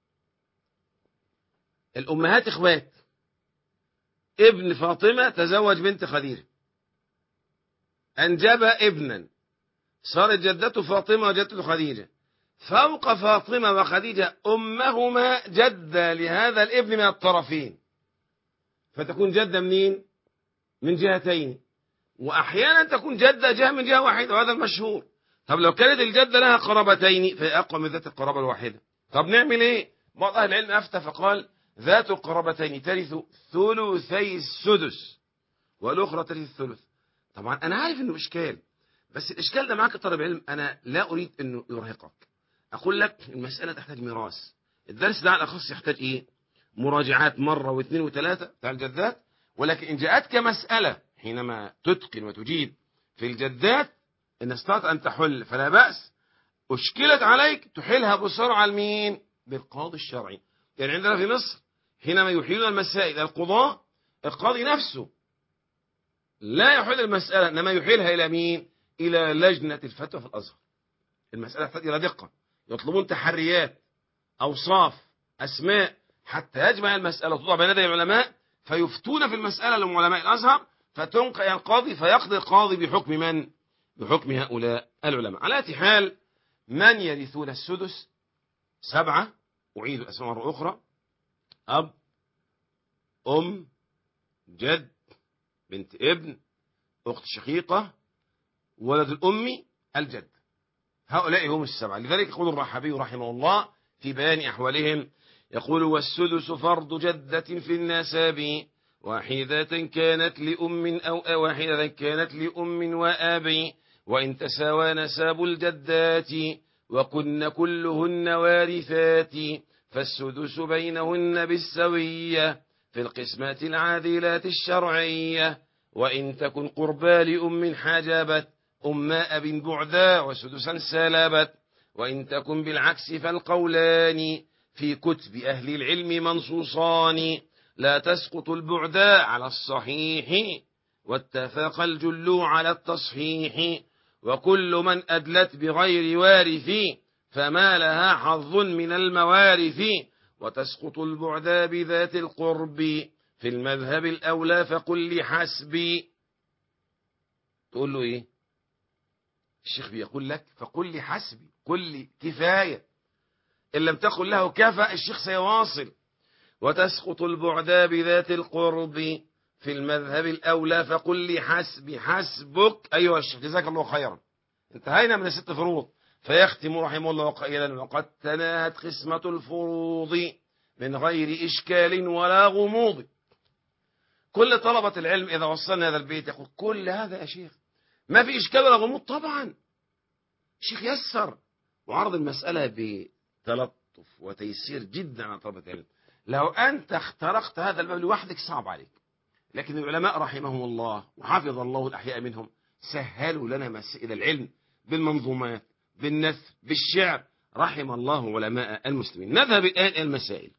الأمهات إخوات ابن فاطمة تزوج بنت خديجة أنجب ابنا صارت جدته فاطمة وجدته خديجة فوق فاطمة وخديجة أمهما جدة لهذا الابن من الطرفين فتكون جدة منين من جهتين وأحيانا تكون جدة جهة من جهة واحدة وهذا المشهور. طب لو كانت الجدة لها قرابتين فهي أقوى من ذات القرابة الواحدة. طب نعمل إيه؟ بعض أهل العلم أفتى فقال ذات القرابتين ترث ثلثي السدس والأخرى ترث الثلث. طبعا أنا عارف إنه إشكال بس الإشكال ده معك طالب علم أنا لا أريد إنه يرهقك. أقول لك المسألة تحتاج ميراث. الدرس ده على الأخص يحتاج إيه؟ مراجعات مرة واثنين وثلاثة بتاع الجدات. ولكن إن جاءتك مسألة حينما تتقن وتجيد في الجدات إن استطعت أن تحل فلا بأس. أشكلت عليك تحلها بسرعة لمين؟ بالقاضي الشرعي. يعني عندنا في مصر حينما يحيلون المسائل القضاء القاضي نفسه لا يحل المسألة إنما يحيلها إلى مين؟ إلى لجنة الفتوى في الأزهر. المسألة تحتاج إلى دقة يطلبون تحريات أوصاف أسماء حتى يجمع المسألة وتوضع بين يدي العلماء فيفتون في المسألة لهم علماء الأزهر فتنقل إلى القاضي فيقضي القاضي بحكم من؟ بحكم هؤلاء العلماء. على أي حال من يرثون السدس؟ سبعة أعيد الأسماء مرة أخرى: أب أم، جد، بنت ابن، أخت شقيقة، ولد الأم، الجد. هؤلاء هم السبعة. لذلك يقول الرحبي رحمه الله في بيان أحوالهم، يقول: والسدس فرض جدة في النسب، واحدة كانت لأم أو واحدة كانت لأم وأب، وإن تساوى نساب الجدات وكن كلهن وارثات، فالسدس بينهن بالسوية في القسمات العادلات الشرعية، وإن تكن قربى لأم حجبت أم أب بعدا وسدسا سلبت، وإن تكن بالعكس فالقولان في كتب أهل العلم منصوصان، لا تسقط البعدا على الصحيح واتفق الجل على التصحيح، وكل من أدلت بغير وارث فما لها حظ من الموارث، وتسقط البعدا بذات القرب في المذهب الأولى فقل لحسبي. تقول له إيه؟ الشيخ بيقول لك فقل لي حسبي، قل لي كفاية، إن لم تقل له كفى الشيخ سيواصل. وتسقط البعدا بذات القرب في المذهب الأولى فقل لي حسبي، حسبك أيها الشيخ جزاك الله خيرا. انتهينا من الست فروض. فيختم رحمه الله قائلا: وقد تناهت قسمة الفروض من غير إشكال ولا غموض. كل طلبة العلم إذا وصلنا هذا البيت يقول: كل هذا يا شيخ ما في إشكال ولا غموض. طبعا الشيخ يسر وعرض المسألة بتلطف وتيسير جدا على طلبة العلم. لو أنت اخترقت هذا الباب لوحدك صعب عليك، لكن العلماء رحمهم الله وحفظ الله الأحياء منهم سهلوا لنا مسائل العلم بالمنظومات، بالنثر، بالشعر، رحم الله علماء المسلمين. نذهب الآن إلى المسائل.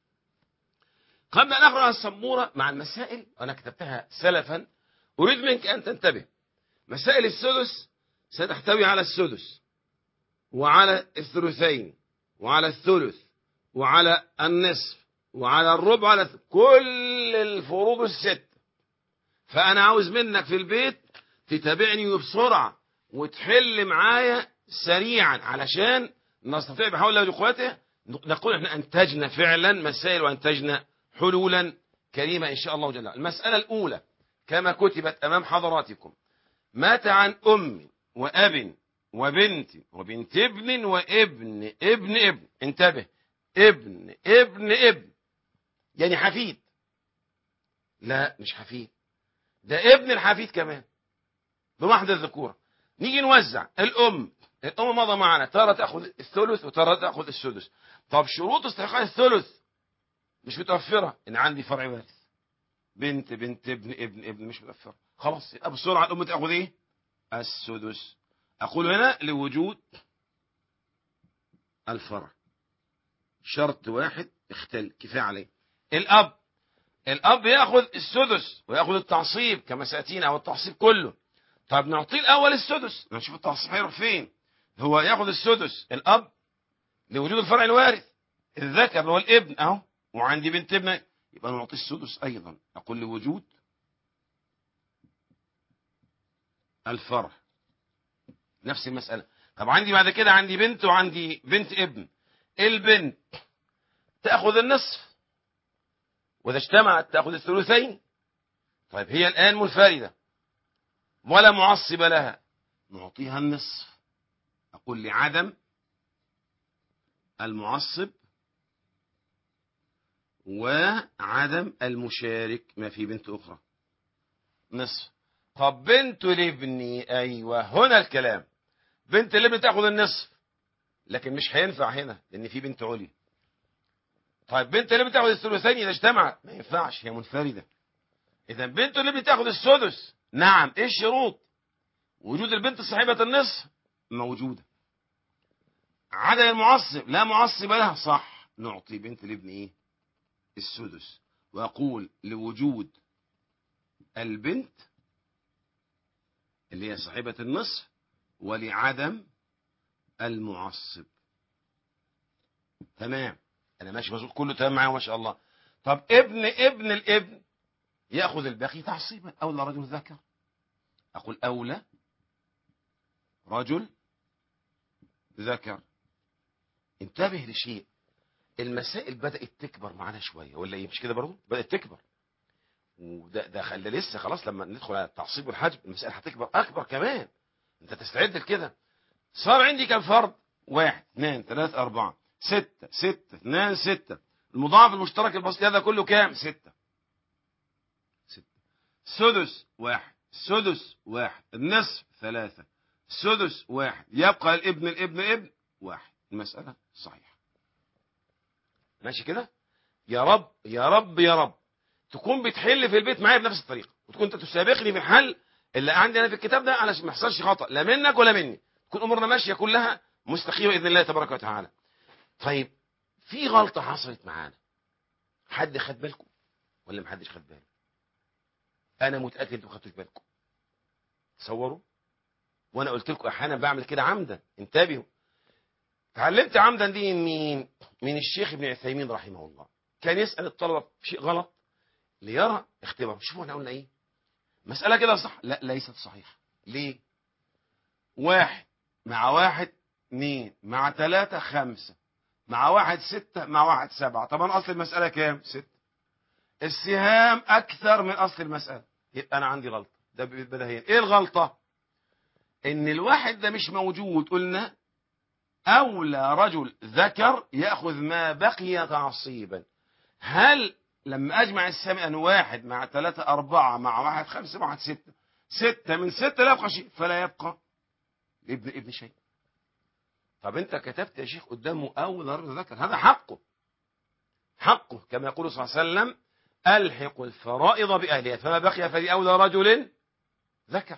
قبل أن أقرأ السبورة مع المسائل أنا كتبتها سلفا، أريد منك أن تنتبه. مسائل السدس ستحتوي على السدس وعلى الثلثين وعلى الثلث وعلى النصف وعلى الربع وعلى كل الفروض الست. فأنا عاوز منك في البيت تتابعني بسرعة وتحل معايا سريعا علشان نستطيع بحول الله وقوته نقول احنا أنتجنا فعلا مسائل وأنتجنا حلولا كريمة إن شاء الله جل وعلا. المسألة الأولى كما كتبت أمام حضراتكم: مات عن أم وأب وبنت وبنت ابن وابن ابن ابن. انتبه، ابن ابن ابن يعني حفيد. لا مش حفيد، ده ابن الحفيد كمان بمحض الذكورة. نيجي نوزع الأم. الأم مضى معنا، ترى تأخذ الثلث وترى تأخذ السدس. طب شروط استحقاق الثلث مش متوفرة. إن عندي فرع وارث بنت بنت ابن ابن ابن مش متوفرة، خلاص يبقى بسرعة الأم تأخذ إيه؟ السدس. أقول هنا لوجود الفرع شرط واحد اختل كفاية عليه. الأب الأب يأخذ السدس ويأخذ التعصيب كما سأتينا، أو التعصيب كله. طب نعطيه الأول السدس نشوف التعصيب هيروح فين. هو يأخذ السدس الأب لوجود الفرع الوارث الذكر اللي هو الابن أهو، وعندي بنت ابن، يبقى نعطيه السدس أيضا. أقول لوجود الفرع نفس المسألة. طب عندي بعد كده عندي بنت وعندي بنت ابن. البنت تأخذ النصف وإذا اجتمعت تأخذ الثلثين. طيب هي الآن منفردة ولا معصب لها، نعطيها النصف. أقول لعدم المعصب وعدم المشارك ما في بنت أخرى نصف. طب بنت لابني، أيوة هنا الكلام. بنت الابن تأخذ النصف لكن مش هينفع هنا لأن في بنت عليا. طيب بنت الابن تأخذ الثلثين إذا اجتمعت، ما ينفعش هي منفردة. إذا بنت الابن تأخذ السدس. نعم، إيه الشروط؟ وجود البنت صاحبة النصف موجودة. عدم المعصب لا معصب لها، صح، نعطي بنت الابن إيه؟ السدس. وأقول لوجود البنت اللي هي صاحبة النصف ولعدم المعصب. تمام، أنا ماشي مظبوط كله تمام معايا ما شاء الله. طب ابن ابن الابن يأخذ الباقي تعصيبا. أولى رجل ذكر، أقول أولى رجل ذكر. انتبه لشيء، المسائل بدأت تكبر معنا شوية ولا ايه؟ مش كده برضو بدأت تكبر. وده ده خلي لسه خلاص لما ندخل على التعصيب والحجب المسألة هتكبر أكبر كمان. أنت تستعد لكده. صار عندي كم فرد؟ واحد اثنين ثلاثة أربعة ستة ستة اثنين ستة. المضاعف المشترك البسيط هذا كله كام؟ ستة. ستة. سدس واحد، سدس واحد، النصف ثلاثة، سدس واحد، يبقى الابن الابن ابن واحد. المسألة صحيحة. ماشي كده؟ يا رب يا رب يا رب تكون بتحل في البيت معايا بنفس الطريقة، وتكون انت تسابقني في الحل اللي عندي انا في الكتاب ده علشان ما يحصلش خطأ لا منك ولا مني، تكون امورنا ماشية كلها مستقيمة باذن الله تبارك وتعالى. طيب في غلطة حصلت معانا، حد خد بالكم ولا ما حدش خد باله؟ انا متأكد انتوا ما خدتوش بالكم. تصوروا وانا قلت لكم احيانا بعمل كده عمدا، انتبهوا. اتعلمت عمدا دي من مين؟ من الشيخ ابن عثيمين رحمه الله. كان يسأل الطلبة شيء غلط ليرى اختبار. شوفوا احنا قلنا ايه؟ مسألة كده صح؟ لا ليست صحيحة. ليه؟ واحد مع واحد اثنين مع ثلاثة خمسة مع واحد ستة مع واحد سبعة. طبعا أصل المسألة كام؟ ستة. السهام أكثر من أصل المسألة. يبقى أنا عندي غلطة. ده بدهيا. إيه الغلطة؟ إن الواحد ده مش موجود. قلنا أولى رجل ذكر يأخذ ما بقي تعصيبا. هل لما أجمع السهم أن واحد مع ثلاثة أربعة مع واحد خمسة مع واحد ستة، ستة من ستة لا يبقى شيء، فلا يبقى ابن ابن شيء. طب أنت كتبت يا شيخ قدامه أولى رجل ذكر، هذا حقه، حقه كما يقول صلى الله عليه وسلم ألحق الفرائض بأهلها فما بقي فلأولى رجل ذكر.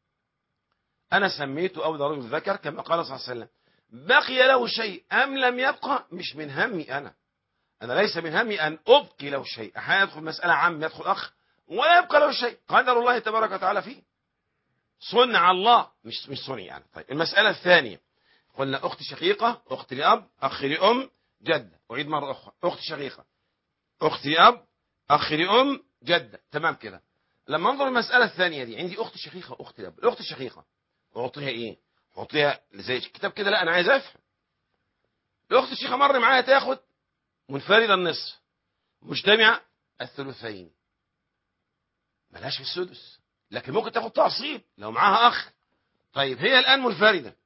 أنا سميته أولى رجل ذكر كما قال صلى الله عليه وسلم. بقي له شيء أم لم يبقى مش من همي أنا. أنا ليس من همي أن أبقي له شيء. أحيانا يدخل مسألة عام يدخل أخ ولا يبقى له شيء، قدر الله تبارك وتعالى فيه، صنع الله مش مش صنع يعني. طيب المسألة الثانية قلنا أخت شقيقة، أخت لأب، أخ لأم، جدة. أعيد مرة أخرى، أخت شقيقة، أخت لأب، أخ لأم، جدة. تمام كده. لما انظر المسألة الثانية دي، عندي أخت شقيقة وأخت لأب. الأخت الشقيقة أعطيها إيه؟ أعطيها زي الكتاب كده؟ لا أنا عايز أفهم. الأخت الشقيقة مر معايا تاخد منفردة النصف، مجتمعة الثلثين، ملهاش في السدس، لكن ممكن تاخد تعصيب لو معاها أخ. طيب هي الآن منفردة،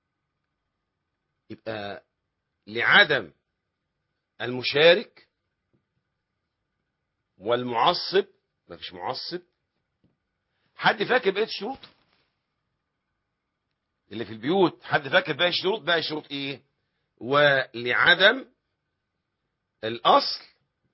يبقى لعدم المشارك والمعصب، ما فيش معصب. حد فاكر بقية الشروط اللي في البيوت؟ حد فاكر باقي الشروط؟ باقي الشروط ايه؟ ولعدم الأصل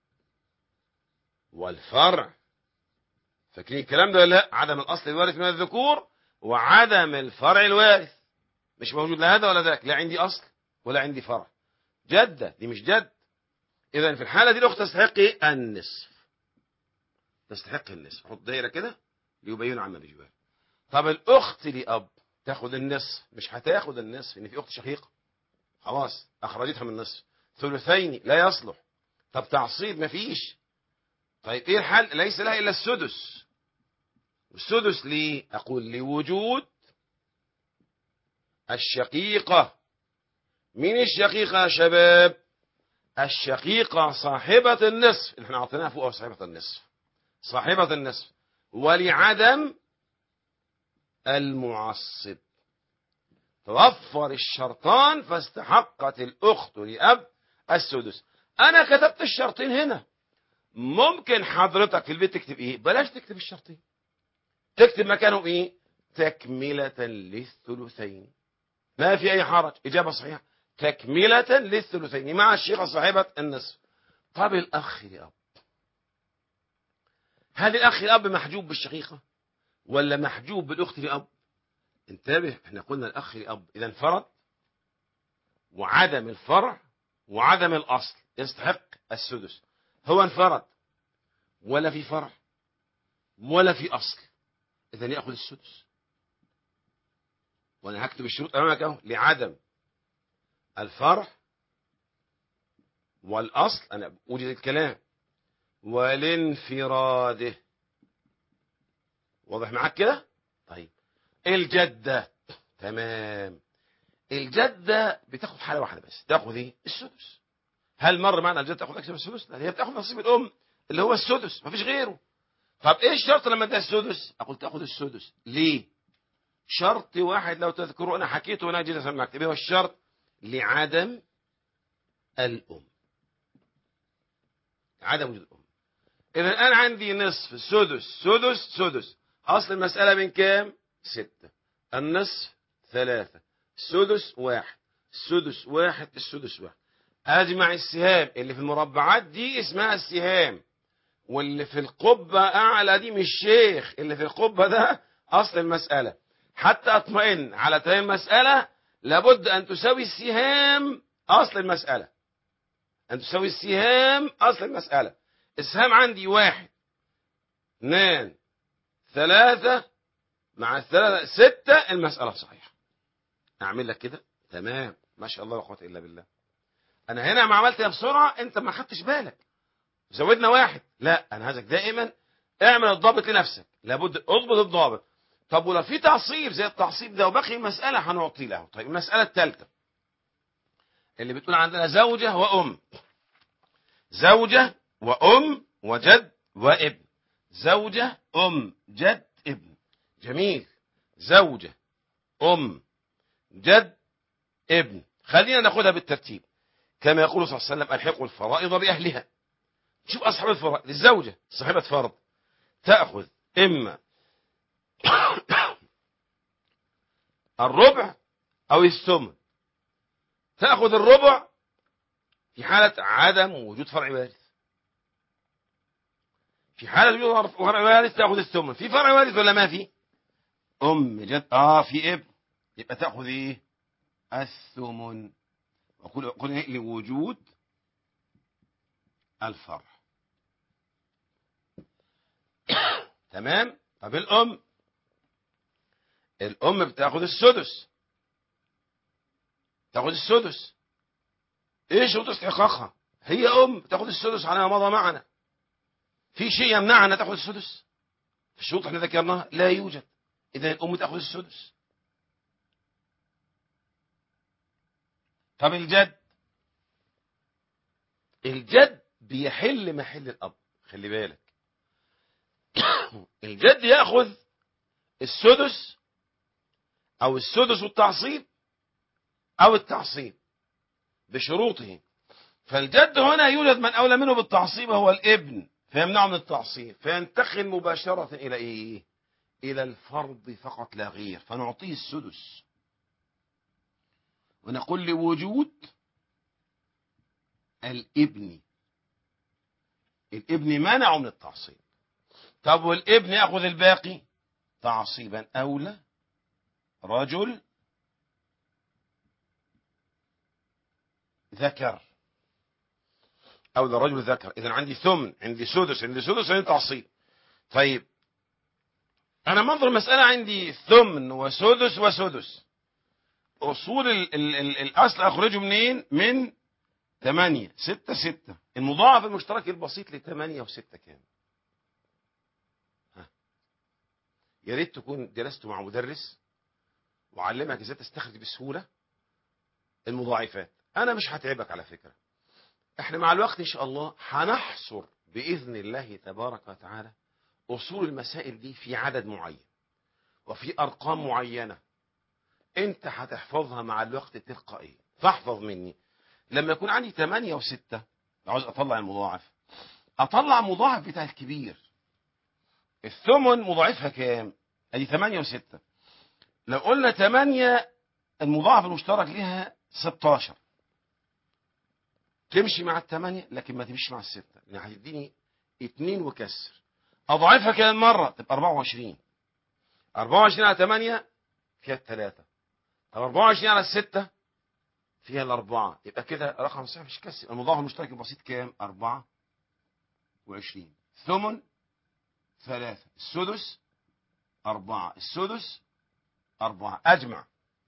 والفرع. فاكرين الكلام ده ولا لا؟ عدم الأصل الوارث من الذكور وعدم الفرع الوارث. مش موجود لا هذا ولا ذاك، لا عندي أصل ولا عندي فرع. جدة دي مش جد. إذا في الحالة دي الأخت تستحق إيه؟ النصف. تستحق النصف. حط دايرة كده ليبين عما بجوار. طب الأخت لأب تاخد النصف؟ مش هتاخد النصف إن في أخت شقيقة خلاص أخرجتها من النصف. ثلثين لا يصلح. طب تعصيب مفيش. طيب إيه الحل؟ ليس لها إلا السدس. والسدس ليه؟ أقول لوجود الشقيقة. مين الشقيقة يا شباب؟ الشقيقة صاحبة النصف اللي احنا عطيناها فوق، صاحبة النصف، صاحبة النصف. ولعدم المعصب توفر الشرطان فاستحقت الأخت لأب السدس. أنا كتبت الشرطين هنا. ممكن حضرتك في البيت تكتب إيه؟ بلاش تكتب الشرطين، تكتب مكانهم إيه؟ تكملة للثلثين. ما في أي حرج، إجابة صحيحة، تكملة للثلثين مع الشيخة صاحبة النصف. طب الأخ لأب، هل الأخ لأب محجوب بالشقيقة ولا محجوب بالأخت لأب؟ انتبه، احنا قلنا الأخ لأب إذا انفرد وعدم الفرع وعدم الأصل يستحق السدس. هو انفرد ولا في فرع ولا في أصل، إذا يأخذ السدس. وأنا هكتب الشروط أمامك أهو: لعدم الفرع والأصل، أنا أوجد الكلام، والانفراده. واضح معاك كده؟ طيب الجدة، تمام. الجدة بتاخد حالة واحدة بس، تاخد ايه؟ السدس. هل مر معنا الجدة تاخد أكثر من السدس؟ لا، هي بتاخد نصيب الأم اللي هو السدس، مفيش غيره. طب ايه الشرط لما اديها السدس؟ اقول تاخد السدس. ليه؟ شرط واحد لو تذكروا انا حكيته وانا جيت اسمعك، ايه هو الشرط؟ لعدم الام، عدم وجود الام. اذا انا عندي نصف سدس سدس سدس، اصل المساله من كام؟ ستة، النصف ثلاثة، السدس واحد، السدس واحد، السدس واحد. اجمع السهام اللي في المربعات دي اسمها السهام، واللي في القبة أعلى دي مش شيخ، اللي في القبة ده أصل المسألة. حتى أطمئن على تمام المسألة لابد أن تساوي السهام أصل المسألة، أن تساوي السهام أصل المسألة. السهام عندي واحد، اثنان، ثلاثة، مع الثلاثة ستة، المسألة صحيحة. أعمل لك كده تمام، ما شاء الله لا قوة إلا بالله. أنا هنا ما عملتها بسرعة، أنت ما خدتش بالك، زودنا واحد. لا، انا عايزك دائما اعمل الضابط لنفسك، لابد اضبط الضابط. طب ولو في تعصيب زي التعصيب ده وباقي مسألة هنعطي له. طيب المسألة الثالثة اللي بتقول عندنا زوجة وأم، زوجة وأم وجد وابن، زوجة أم جد ابن. جميل، زوجة أم جد ابن. خلينا ناخدها بالترتيب كما يقول صلى الله عليه وسلم: الحقوا الفرائض بأهلها. شوف أصحاب الفرائض، الزوجة صاحبة فرض تأخذ إما الربع أو الثمن. تأخذ الربع في حالة عدم وجود فرع وارث، في حالة وجود فرع وارث تأخذ الثمن. في فرع وارث ولا ما في؟ أم جد آه في ابن، يبقى تأخذ إيه؟ الثمن. وقل قل لوجود الفرع. تمام. طب الأم، الأم بتاخذ السدس، تاخذ السدس. ايه شروط استحقاقها؟ هي أم تاخذ السدس على ما مضى معنا. في شيء يمنعها أن تاخذ السدس؟ في الشروط احنا ذكرناها لا يوجد. إذا الأم تاخذ السدس. طب الجد، الجد بيحل محل الأب. خلي بالك، الجد يأخذ السدس أو السدس والتعصيب أو التعصيب بشروطه. فالجد هنا يوجد من أولى منه بالتعصيب هو الابن، فيمنعه من التعصيب، فينتقل مباشرة إلى إيه؟ إلى الفرض فقط لا غير، فنعطيه السدس ونقول لوجود الابن. الابن منعه من التعصيب. طب والابن يأخذ الباقي تعصيبا أولى رجل ذكر، أولى رجل ذكر. إذن عندي ثمن، عندي سدس، عندي سدس، عندي تعصيب. طيب أنا منظر المسألة عندي ثمن وسدس وسدس. أصول ال ال ال الأصل أخرجه منين؟ من ثمانية، ستة، ستة. المضاعف المشترك البسيط لثمانية وستة كام؟ ها، يا ريت تكون جلست مع مدرس وعلمك ازاي تستخرج بسهولة المضاعفات. أنا مش هتعبك على فكرة. احنا مع الوقت إن شاء الله هنحصر بإذن الله تبارك وتعالى أصول المسائل دي في عدد معين وفي أرقام معينة، أنت هتحفظها مع الوقت تلقائيا. فاحفظ مني، لما يكون عندي ثمانية وستة عاوز أطلع المضاعف، أطلع مضاعف بتاع الكبير. الثمن مضاعفها كام؟ أدي ثمانية وستة. لو قلنا ثمانية المضاعف المشترك لها ستاشر، تمشي مع الثمانية لكن ما تمشي مع الستة، يعني هتديني اتنين وكسر. أضعفها كام مرة؟ تبقى أربعة وعشرين. أربعة وعشرين على ثمانية فيها الثلاثة. طب أربعة وعشرين على الستة فيها الأربعة. يبقى كده رقم صحيح مش كسر. المضاعف المشترك البسيط كام؟ أربعة وعشرين. ثمن ثلاثة، السدس أربعة، السدس أربعة. أجمع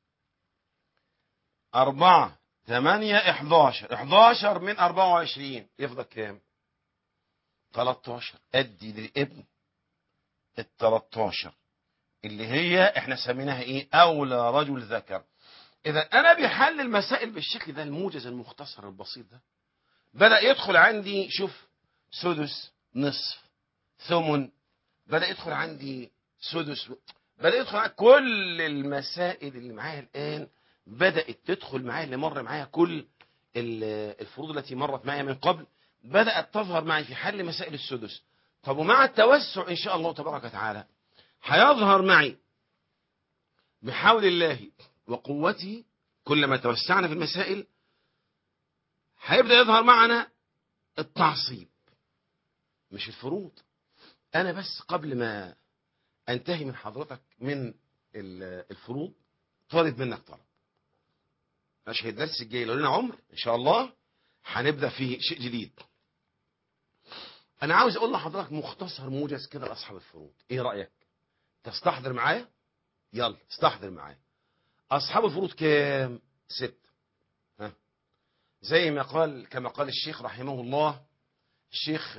أربعة، ثمانية، إحداشر. إحداشر من أربعة وعشرين يفضل كام؟ تلاتاشر. أدي للابن التلاتاشر اللي هي احنا سميناها ايه؟ أولى رجل ذكر. إذا أنا بحل المسائل بالشكل ده الموجز المختصر البسيط ده، بدأ يدخل عندي شوف سدس، نصف، ثمن، بدأ يدخل عندي سدس، بدأ يدخل عندي كل المسائل اللي معايا الآن بدأت تدخل معايا، اللي مر معايا كل الفروض التي مرت معايا من قبل بدأت تظهر معي في حل مسائل السدس. طب ومع التوسع إن شاء الله تبارك وتعالى هيظهر معي بحول الله وقوته، كلما توسعنا في المسائل هيبدأ يظهر معنا التعصيب مش الفروض. أنا بس قبل ما أنتهي من حضرتك من الفروض طالب منك طلب، مش الدرس الجاي لو لنا عمر إن شاء الله هنبدأ في شيء جديد. أنا عاوز أقول لحضرتك مختصر موجز كده لأصحاب الفروض، إيه رأيك؟ تستحضر معايا؟ يلا استحضر معايا. أصحاب الفروض كام؟ ست. ها؟ زي ما قال كما قال الشيخ رحمه الله، الشيخ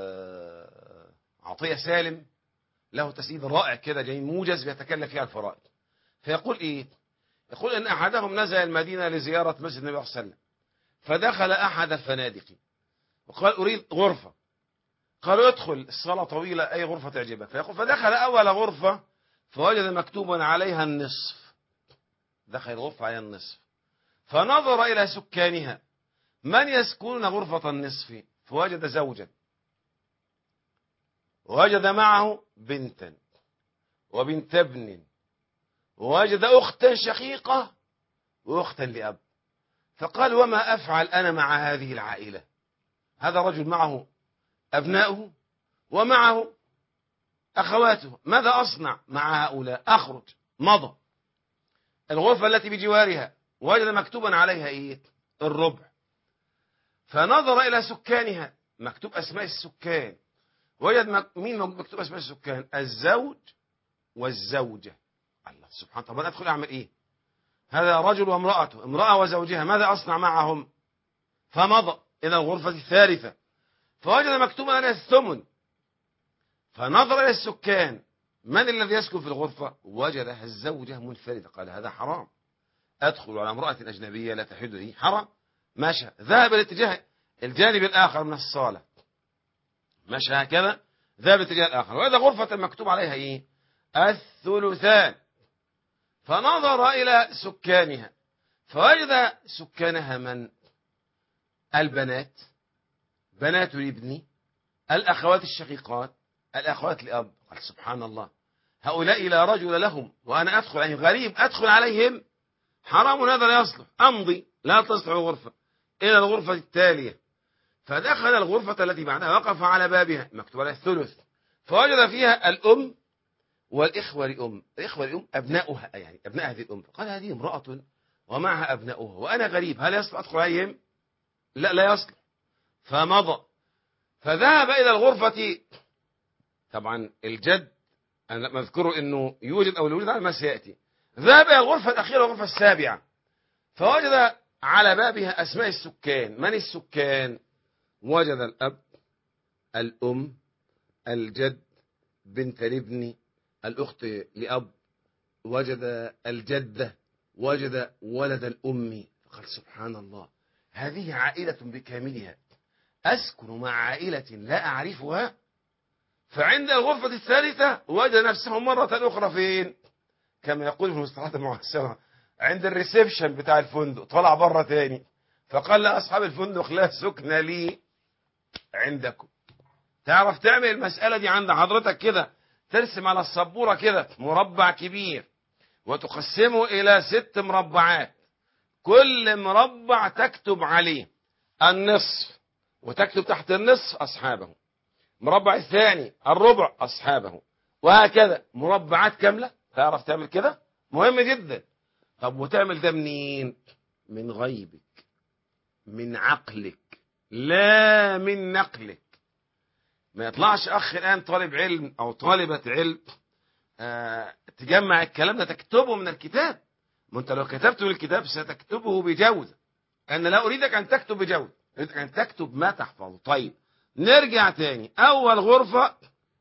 عطية سالم له تسديد رائع كده جاي موجز بيتكلم فيها الفرائض. فيقول إيه؟ يقول إن أحدهم نزل المدينة لزيارة مسجد النبي صلى الله عليه وسلم، فدخل أحد الفنادق وقال أريد غرفة. قالوا ادخل، الصلاة طويلة، أي غرفة تعجبك. فيقول فدخل أول غرفة فوجد مكتوبا عليها النصف، دخل الغرفة عليها النصف، فنظر إلى سكانها من يسكنون غرفة النصف، فوجد زوجا ووجد معه بنتا وبنت ابن ووجد أختا شقيقة وأختا لأب. فقال وما أفعل أنا مع هذه العائلة؟ هذا رجل معه أبناؤه ومعه أخواته، ماذا أصنع مع هؤلاء؟ أخرج. مضى الغرفة التي بجوارها وجد مكتوبا عليها إيه؟ الربع. فنظر إلى سكانها مكتوب أسماء السكان، وجد مك... مين مكتوب أسماء السكان؟ الزوج والزوجة. الله سبحانه. طب أنا أدخل أعمل إيه؟ هذا رجل وامرأته، امرأة وزوجها، ماذا أصنع معهم؟ فمضى إلى الغرفة الثالثة فوجد مكتوبا عليها الثمن. فنظر إلى السكان من الذي يسكن في الغرفة؟ وجدها الزوجة منفردة. قال هذا حرام، أدخل على امرأة أجنبية لا تحل لي، حرام. مشى، ذهب الاتجاه الجانب الآخر من الصالة، مشى هكذا، ذهب الاتجاه الآخر، وهذا غرفة مكتوب عليها إيه؟ الثلثان. فنظر إلى سكانها فوجد سكانها من؟ البنات، بنات الابن، الأخوات الشقيقات، الأخوات لأب. قال سبحان الله، هؤلاء لا رجل لهم وأنا أدخل عليهم، غريب أدخل عليهم، حرام، هذا لا يصلح، أمضي، لا تصلح الغرفة، إلى الغرفة التالية. فدخل الغرفة التي بعدها وقف على بابها مكتوب عليها الثلث، فوجد فيها الأم والإخوة لأم، الإخوة لأم أبناؤها، يعني أبناء هذه الأم. قال هذه امرأة ومعها أبناؤها وأنا غريب، هل يصلح أدخل عليهم؟ لا لا يصلح. فمضى فذهب إلى الغرفة، طبعا الجد أنا مذكره أنه يوجد أو لا يوجد على ما سيأتي. ذهب إلى الغرفة الأخيرة الغرفة السابعة فوجد على بابها أسماء السكان. من السكان؟ وجد الأب، الأم، الجد، بنت الابن، الأخت لأب، وجد الجدة، وجد ولد الأم. قال سبحان الله، هذه عائلة بكاملها، أسكن مع عائلة لا أعرفها. فعند الغرفة الثالثة وجد نفسه مرة أخرى فين؟ كما يقول في المصطلحات المعاصرة عند الريسبشن بتاع الفندق، طلع بره تاني. فقال لأصحاب الفندق لا سكن لي عندكم. تعرف تعمل المسألة دي عند حضرتك كده، ترسم على السبورة كده مربع كبير وتقسمه إلى ست مربعات، كل مربع تكتب عليه النصف وتكتب تحت النصف أصحابه، مربع الثاني الربع أصحابه، وهكذا مربعات كاملة. تعرف تعمل كده؟ مهم جدا. طب وتعمل ده منين؟ من غيبك، من عقلك، لا من نقلك. ما يطلعش أخ الآن طالب علم أو طالبة علم آه تجمع الكلام ده تكتبه من الكتاب. ما أنت لو كتبته من الكتاب ستكتبه بجودة. أنا لا أريدك أن تكتب بجودة، أريدك أن تكتب ما تحفظه. طيب نرجع تاني. أول غرفة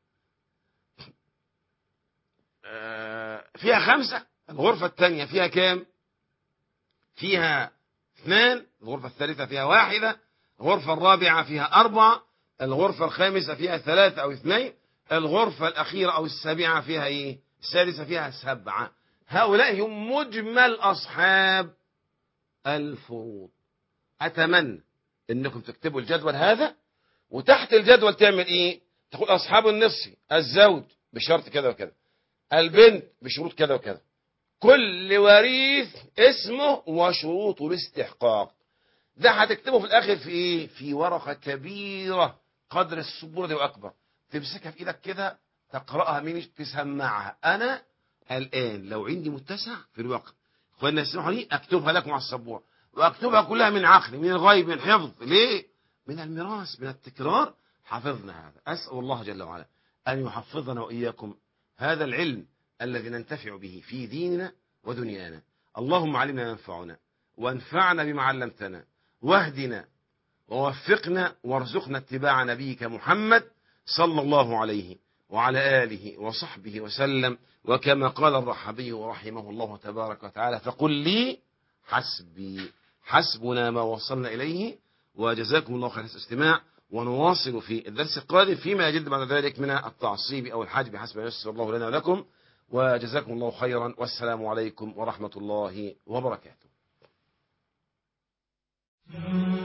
آه فيها خمسة، الغرفة الثانية فيها كام؟ فيها اثنان، الغرفة الثالثة فيها واحدة، الغرفة الرابعة فيها أربعة، الغرفة الخامسة فيها ثلاثة أو اثنين، الغرفة الأخيرة أو السابعة فيها إيه؟ السادسة فيها سبعة. هؤلاء هم مجمل أصحاب الفروض. أتمنى أنكم تكتبوا الجدول هذا، وتحت الجدول تعمل إيه؟ تقول أصحاب النصف الزوج بشرط كذا وكذا، البنت بشروط كذا وكذا، كل وريث اسمه وشروط الاستحقاق. ده هتكتبه في الآخر في إيه؟ في ورقة كبيرة قدر السبورة دي وأكبر، تمسكها في إيدك كده، تقرأها مني، تسمعها. أنا الآن لو عندي متسع في الوقت، إخواننا يسمحوا لي أكتبها لكم على السبورة، وأكتبها كلها من عقلي، من الغيب، من حفظ. ليه؟ من الميراث، من التكرار حفظنا هذا. أسأل الله جل وعلا أن يحفظنا وإياكم هذا العلم الذي ننتفع به في ديننا ودنيانا. اللهم علمنا ما ينفعنا، وانفعنا بما علمتنا، واهدنا ووفقنا، وارزقنا اتباع نبيك محمد صلى الله عليه وعلى آله وصحبه وسلم. وكما قال الرحبي رحمه الله تبارك وتعالى: فقل لي حسبي، حسبنا ما وصلنا إليه. وجزاكم الله خير الاستماع، ونواصل في الدرس القادم فيما يجد بعد ذلك من التعصيب أو الحاج بحسب ما يسر الله لنا ولكم. وجزاكم الله خيرا، والسلام عليكم ورحمة الله وبركاته.